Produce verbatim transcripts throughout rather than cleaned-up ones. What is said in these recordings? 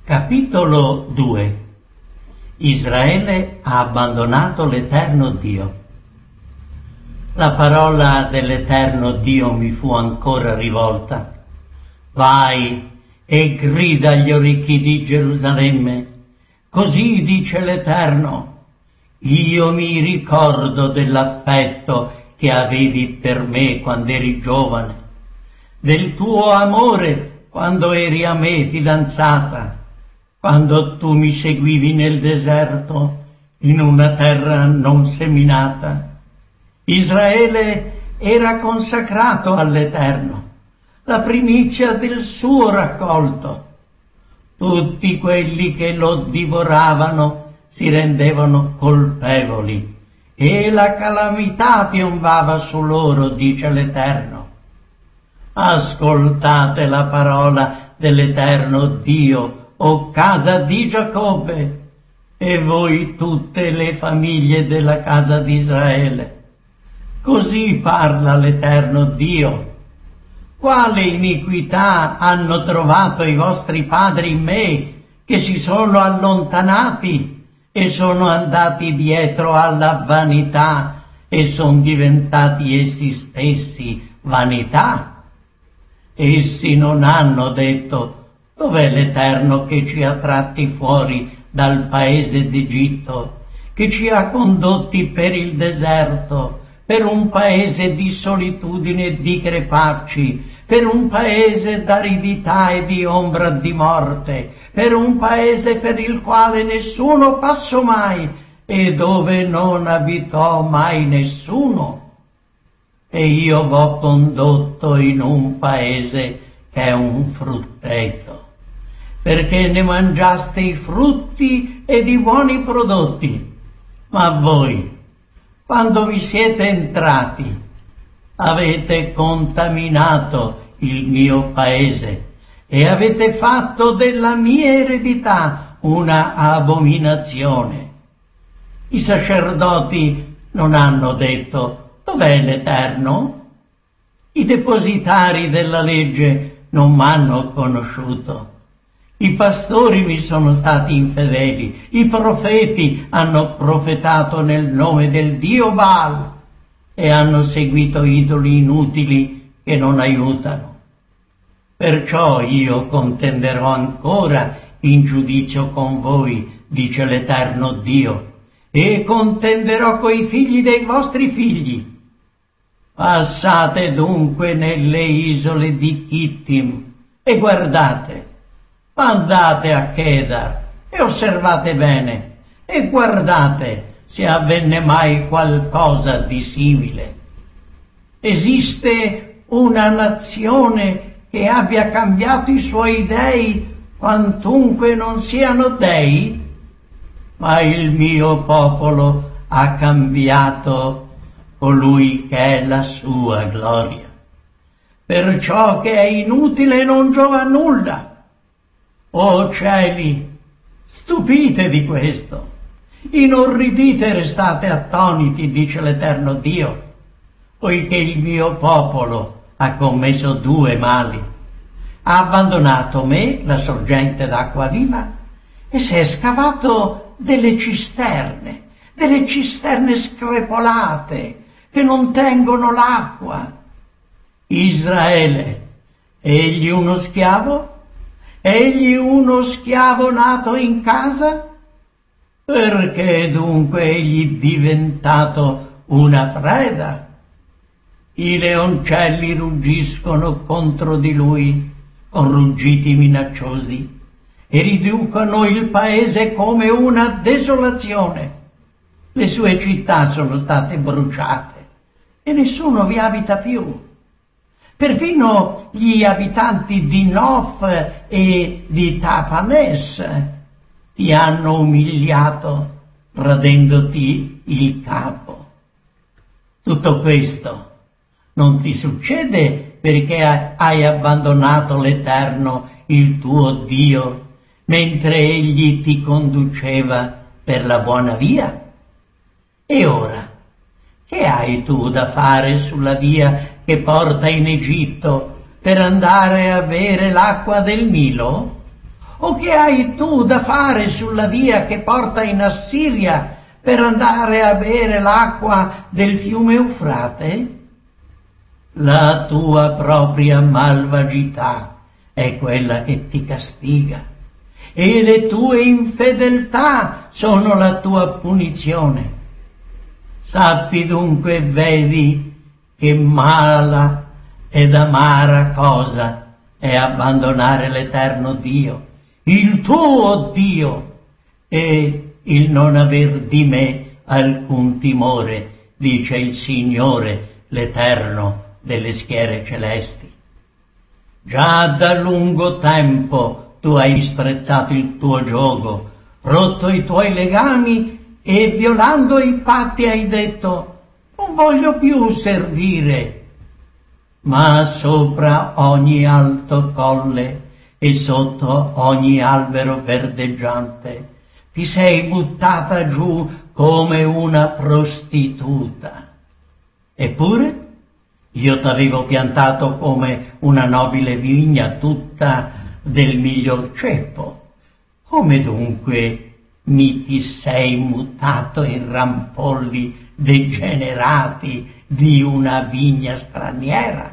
Capitolo due. Israele ha abbandonato l'Eterno Dio. La parola dell'Eterno Dio mi fu ancora rivolta. Vai e grida agli orecchi di Gerusalemme, così dice l'Eterno, io mi ricordo dell'affetto che avevi per me quando eri giovane, del tuo amore quando eri a me fidanzata, quando tu mi seguivi nel deserto, in una terra non seminata. Israele era consacrato all'Eterno, la primizia del suo raccolto. Tutti quelli che lo divoravano si rendevano colpevoli e la calamità piombava su loro, dice l'Eterno. Ascoltate la parola dell'Eterno Dio, o casa di Giacobbe, e voi tutte le famiglie della casa di Israele. Così parla l'Eterno Dio. Quale iniquità hanno trovato i vostri padri in me, che si sono allontanati e sono andati dietro alla vanità e sono diventati essi stessi vanità? Essi non hanno detto: dov'è l'Eterno che ci ha tratti fuori dal paese d'Egitto, che ci ha condotti per il deserto, per un paese di solitudine e di crepacci, per un paese d'aridità e di ombra di morte, per un paese per il quale nessuno passò mai e dove non abitò mai nessuno? E io v'ho condotto in un paese che è un frutteto, perché ne mangiaste i frutti ed i buoni prodotti. Ma voi, quando vi siete entrati, avete contaminato il mio paese e avete fatto della mia eredità una abominazione. I sacerdoti non hanno detto: dov'è l'Eterno? I depositari della legge non m'hanno conosciuto. I pastori mi sono stati infedeli, i profeti hanno profetato nel nome del Dio Baal e hanno seguito idoli inutili che non aiutano. Perciò io contenderò ancora in giudizio con voi, dice l'Eterno Dio, e contenderò coi figli dei vostri figli. Passate dunque nelle isole di Chittim e guardate, andate a Kedar e osservate bene e guardate se avvenne mai qualcosa di simile. Esiste una nazione che abbia cambiato i suoi dei, quantunque non siano dei? Ma il mio popolo ha cambiato colui che è la sua gloria. Perciò che è inutile e non giova a nulla. O cieli, stupite di questo, inorridite e restate attoniti, dice l'Eterno Dio, poiché il mio popolo ha commesso due mali. Ha abbandonato me, la sorgente d'acqua viva, e si è scavato delle cisterne, delle cisterne screpolate, che non tengono l'acqua. Israele, egli uno schiavo? Egli uno schiavo nato in casa? Perché dunque egli diventato una preda? I leoncelli ruggiscono contro di lui con ruggiti minacciosi e riducono il paese come una desolazione. Le sue città sono state bruciate e nessuno vi abita più. Perfino gli abitanti di Nof e di Tapanes ti hanno umiliato, radendoti il capo. Tutto questo non ti succede perché hai abbandonato l'Eterno, il tuo Dio, mentre Egli ti conduceva per la buona via? E ora, che hai tu da fare sulla via che porta in Egitto per andare a bere l'acqua del Nilo? O che hai tu da fare sulla via che porta in Assiria per andare a bere l'acqua del fiume Eufrate? La tua propria malvagità è quella che ti castiga, e le tue infedeltà sono la tua punizione. Sappi dunque, vedi, che mala ed amara cosa è abbandonare l'eterno Dio, il tuo Dio, e il non aver di me alcun timore, dice il Signore, l'Eterno delle schiere celesti. Già da lungo tempo tu hai disprezzato il tuo giogo, rotto i tuoi legami e violando i patti hai detto: non voglio più servire. Ma sopra ogni alto colle e sotto ogni albero verdeggiante ti sei buttata giù come una prostituta. Eppure io t'avevo piantato come una nobile vigna tutta del miglior ceppo. Come dunque mi ti sei mutato in rampolli degenerati di una vigna straniera?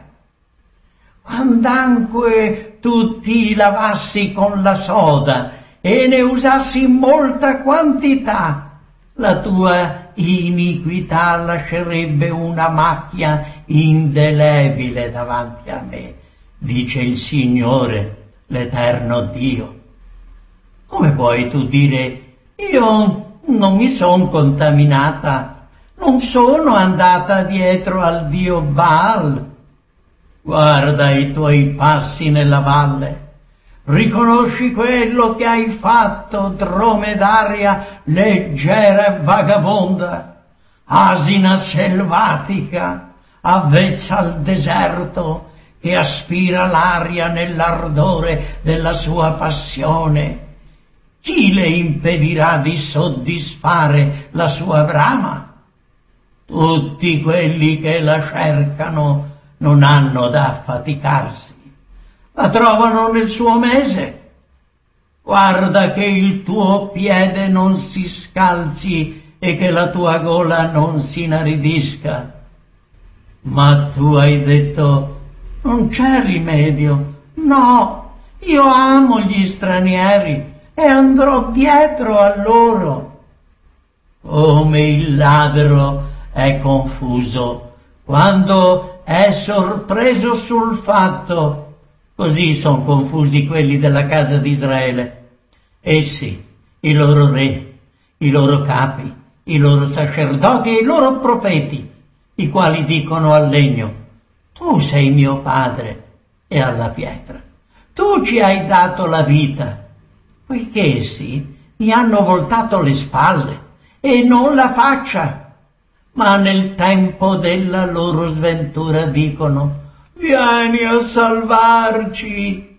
Quand'anque tu ti lavassi con la soda e ne usassi molta quantità, la tua iniquità lascerebbe una macchia indelebile davanti a me, dice il Signore, l'Eterno Dio. Come puoi tu dire: io non mi son contaminata, non sono andata dietro al dio Baal? Guarda i tuoi passi nella valle, riconosci quello che hai fatto, dromedaria leggera e vagabonda, asina selvatica, avvezza al deserto, che aspira l'aria nell'ardore della sua passione. Chi le impedirà di soddisfare la sua brama? Tutti quelli che la cercano non hanno da affaticarsi, la trovano nel suo mese. Guarda che il tuo piede non si scalzi e che la tua gola non si inaridisca. Ma tu hai detto: non c'è rimedio. No, io amo gli stranieri e andrò dietro a loro. Come il ladro è confuso quando è sorpreso sul fatto, così son confusi quelli della casa di Israele. Essi, i loro re, i loro capi, i loro sacerdoti e i loro profeti, i quali dicono al legno: tu sei mio padre, e alla pietra: tu ci hai dato la vita, poiché essi mi hanno voltato le spalle e non la faccia. Ma nel tempo della loro sventura dicono: vieni a salvarci.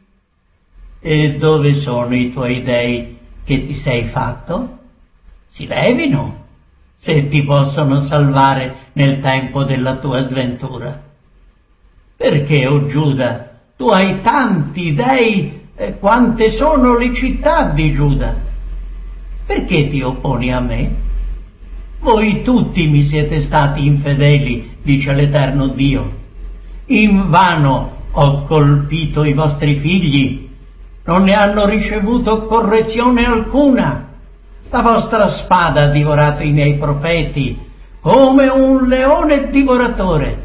E dove sono i tuoi dei che ti sei fatto? Si levino, se ti possono salvare nel tempo della tua sventura. Perché, o Giuda, tu hai tanti dei eh, quante sono le città di Giuda? Perché ti opponi a me? Voi tutti mi siete stati infedeli, dice l'Eterno Dio. Invano ho colpito i vostri figli, non ne hanno ricevuto correzione alcuna. La vostra spada ha divorato i miei profeti come un leone divoratore.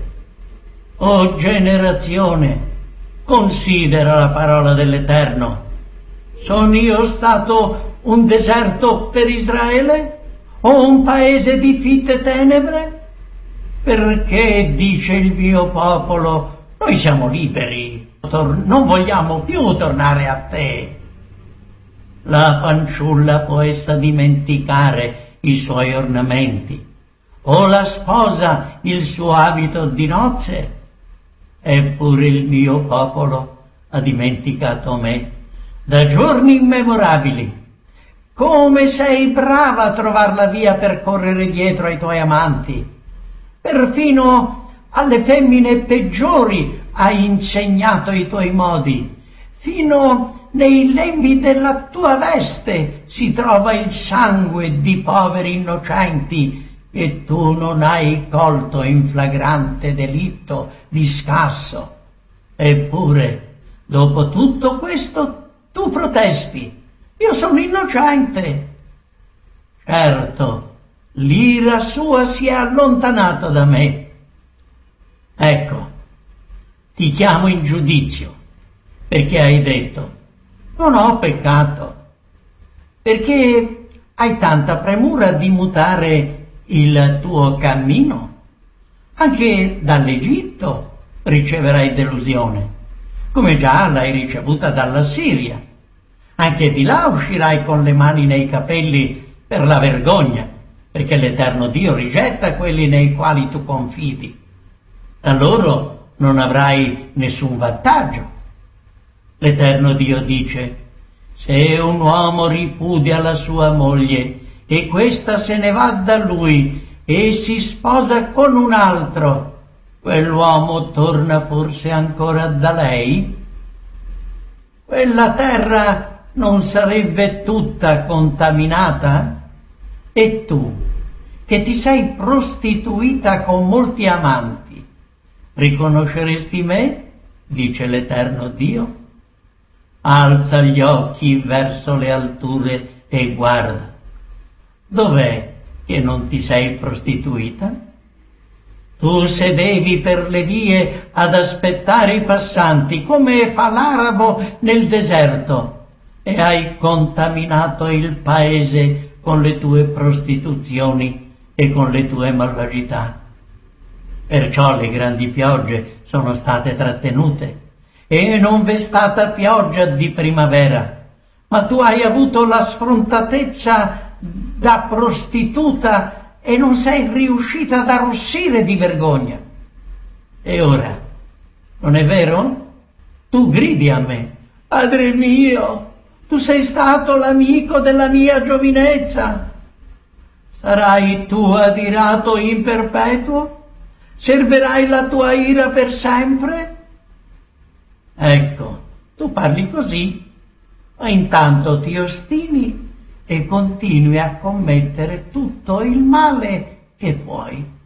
O generazione, considera la parola dell'Eterno. Sono io stato un deserto per Israele? O un paese di fitte tenebre? Perché, dice il mio popolo, noi siamo liberi, non vogliamo più tornare a te. La fanciulla può essa dimenticare i suoi ornamenti, o la sposa il suo abito di nozze? Eppure il mio popolo ha dimenticato me da giorni immemorabili. Come sei brava a trovar la via per correre dietro ai tuoi amanti. Perfino alle femmine peggiori hai insegnato i tuoi modi, Fino nei lembi della tua veste si trova il sangue di poveri innocenti che tu non hai colto in flagrante delitto di scasso. Eppure, dopo tutto questo, tu protesti. Io sono innocente. Certo, l'ira sua si è allontanata da me. Ecco, ti chiamo in giudizio, perché hai detto, non ho peccato, perché hai tanta premura di mutare il tuo cammino. Anche dall'Egitto riceverai delusione, come già l'hai ricevuta dalla Siria. Anche di là uscirai con le mani nei capelli per la vergogna, perché l'Eterno Dio rigetta quelli nei quali tu confidi. Da loro non avrai nessun vantaggio. L'Eterno Dio dice, se un uomo ripudia la sua moglie e questa se ne va da lui e si sposa con un altro, quell'uomo torna forse ancora da lei? Quella terra non sarebbe tutta contaminata? E tu, che ti sei prostituita con molti amanti, riconosceresti me? Dice l'Eterno Dio. Alza gli occhi verso le alture e guarda. Dov'è che non ti sei prostituita? Tu sedevi per le vie ad aspettare i passanti, come fa l'arabo nel deserto, e hai contaminato il paese con le tue prostituzioni e con le tue malvagità. Perciò le grandi piogge sono state trattenute, e non v'è stata pioggia di primavera, ma tu hai avuto la sfrontatezza da prostituta e non sei riuscita ad arrossire di vergogna. E ora, non è vero? Tu gridi a me, Padre mio, tu sei stato l'amico della mia giovinezza. Sarai tu adirato in perpetuo? Serverai la tua ira per sempre? Ecco, tu parli così, ma intanto ti ostini e continui a commettere tutto il male che puoi.